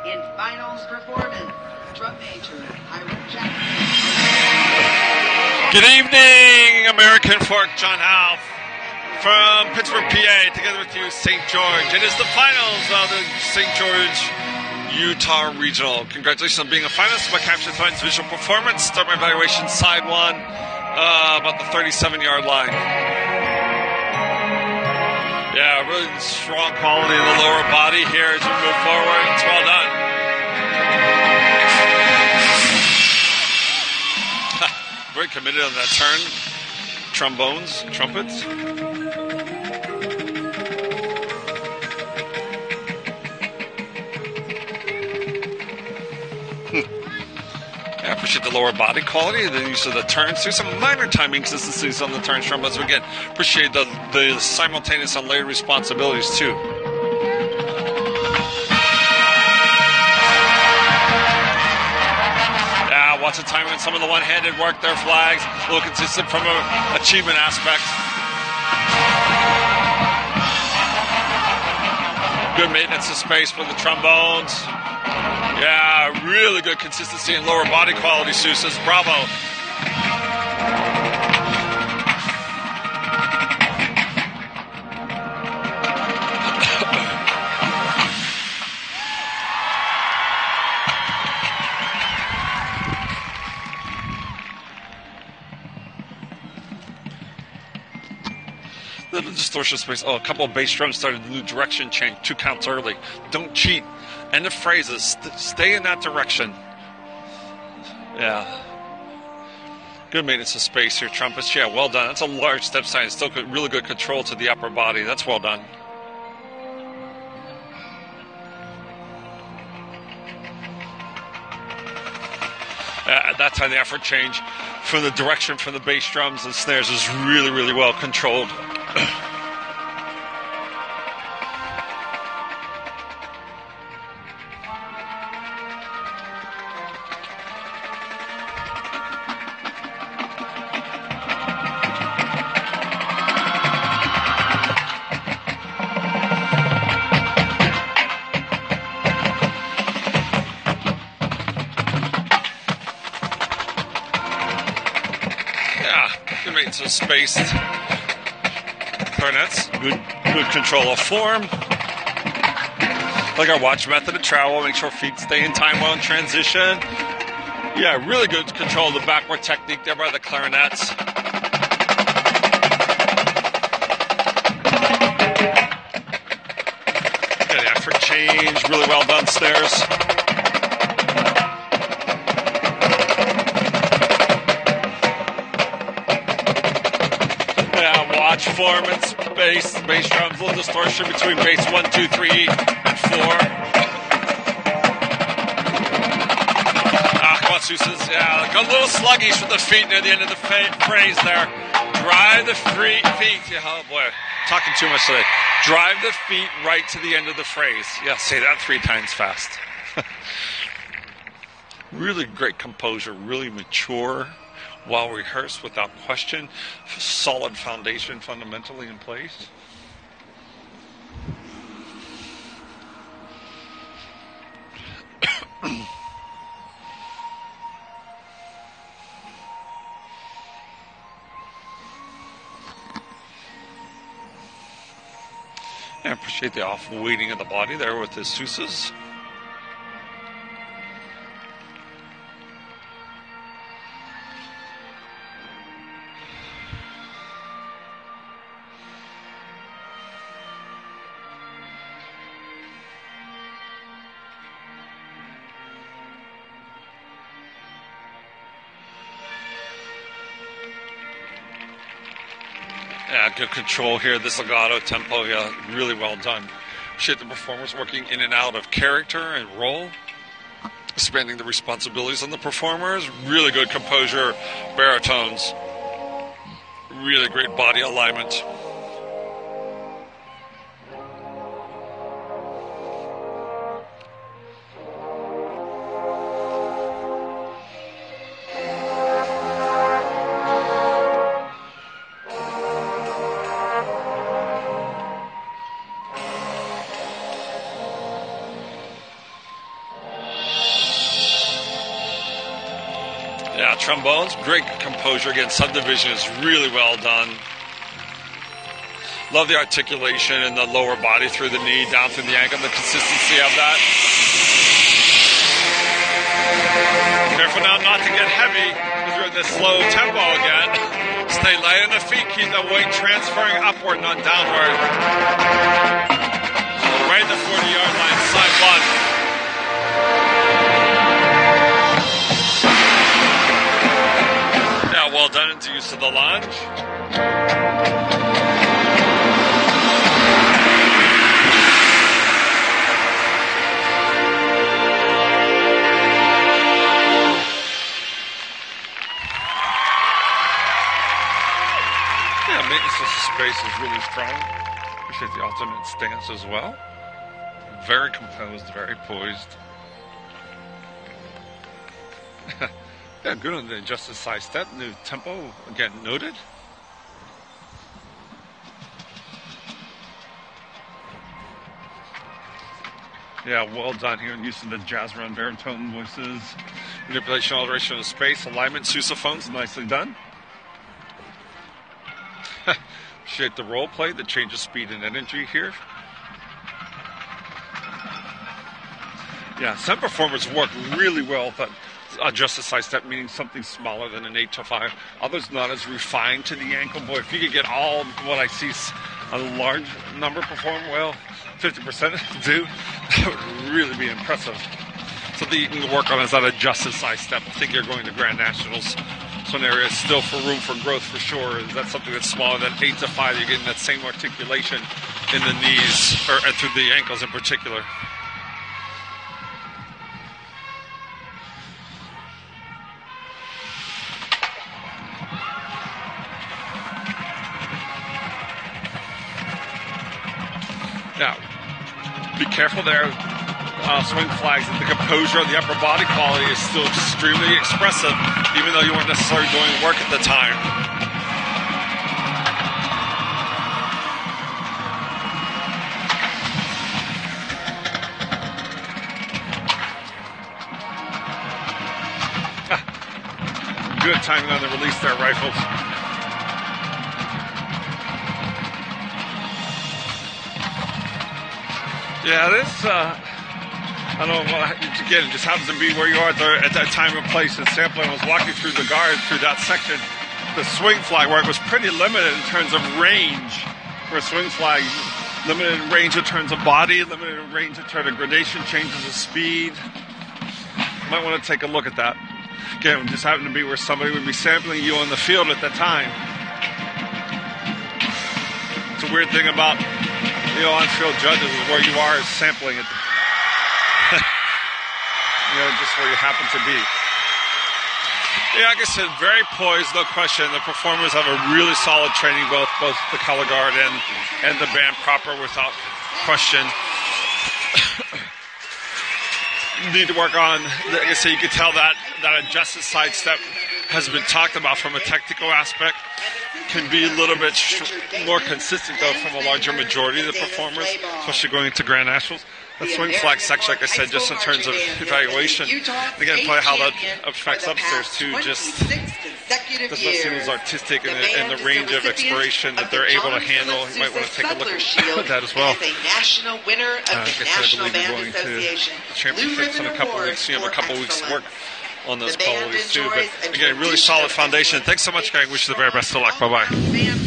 In finals performance, drum major, Hiram Jackson. Good evening, American Fork. John Howe from Pittsburgh, PA, together with you, St. George. It is the finals of the St. George Utah Regional. Congratulations on being a finalist. My capture tonight's visual performance. Start my evaluation, side one, about the 37-yard line. Yeah, really strong quality in the lower body here as we move forward. It's well done. Very committed on that turn. Trombones, trumpets. I appreciate the lower body quality, the use of the turns. There's some minor timing inconsistencies on the turns, trombones. But again, appreciate the simultaneous and layered responsibilities too. Lots of timing on some of the one-handed work there, flags. A little consistent from an achievement aspect. Good maintenance of space for the trombones. Yeah, really good consistency in lower body quality, Sue says. Bravo. Little distortion space. Oh, a couple of bass drums started the new direction change. 2 counts early. Don't cheat. End of phrases. Stay in that direction. Yeah. Good maintenance of space here, trumpets. Yeah, well done. That's a large step sign. Still good, really good control to the upper body. That's well done. At that time, the effort change from the direction from the bass drums and snares is really, really well controlled. Spaced clarinets, good control of form. Like our watch method of travel, make sure feet stay in time while in transition. Yeah, really good control of the backward technique there by the clarinets. Good effort change, really well done snares. Form and bass drums, a little distortion between bass 1, 2, 3, and 4. Come on, Susan. Yeah, got a little sluggish with the feet near the end of the phrase there. Drive the feet. Yeah, oh boy, talking too much today. Drive the feet right to the end of the phrase. Yeah, say that 3 times fast. Really great composure, really mature. Well rehearsed, without question. Solid foundation fundamentally in place. I appreciate the off-weighting of the body there with the Sousa's. Yeah, good control here. This legato tempo, yeah, really well done. Appreciate the performers working in and out of character and role, expanding the responsibilities on the performers. Really good composure, baritones. Really great body alignment. Yeah, trombones, great composure. Again, subdivision is really well done. Love the articulation in the lower body through the knee, down through the ankle, the consistency of that. Careful now not to get heavy because we're at this slow tempo again. Stay light on the feet, keep the weight transferring upward, not downward. Right at the 40-yard line, side one. Yeah, well done into use of the lunge. Yeah, maintenance of space is really strong. Appreciate the alternate stance as well. Very composed, very poised. Yeah, good on the adjusted side step. New tempo, again, noted. Yeah, well done here in use of the jazz run baritone voices. Manipulation, alteration of space, alignment, sousaphones, nicely done. Appreciate the role play, the change of speed and energy here. Yeah, some performers work really well with adjusted side step, meaning something smaller than an 8-5. Others not as refined to the ankle. Boy, if you could get all what I see a large number perform well, 50% do, that would really be impressive. Something you can work on is that adjusted side step. I think you're going to Grand Nationals. So an area is still for room for growth for sure. Is that something that's smaller than 8-5? You're getting that same articulation in the knees or through the ankles in particular. Now, be careful there. Swing flags. The composure of the upper body quality is still extremely expressive, even though you weren't necessarily doing work at the time. Good timing on the release there, Rifles. Yeah, this, I don't know, again, it just happens to be where you are at that time and place. And sampling, I was walking through the guard, through that section, the swing flag, where it was pretty limited in terms of range. For a swing flag, limited in range in terms of body, limited in range in terms of gradation, changes of speed. Might want to take a look at that. Again, it just happened to be where somebody would be sampling you on the field at the time. It's a weird thing about on-field judges is where you are is sampling it. Just where you happen to be. Yeah, like I said, very poised, no question. The performers have a really solid training, both the color guard and the band proper, without question. Need to work on, like I said, you can tell that adjusted side step has been talked about from a technical aspect. Can be a little bit more consistent, though, from a larger majority of the performers, especially going into Grand Nationals. The swing flag section, like I said, just in terms of evaluation. Again, probably how that affects upstairs, too. Just does not seem as artistic in the range of exploration that they're able to handle. You might want to take a look at that as well. I believe you're going to the championships in a couple of weeks. You have a couple of weeks' work on those qualities, too. But, again, really solid foundation. Thanks so much, gang. Wish you the very best of luck. Bye-bye.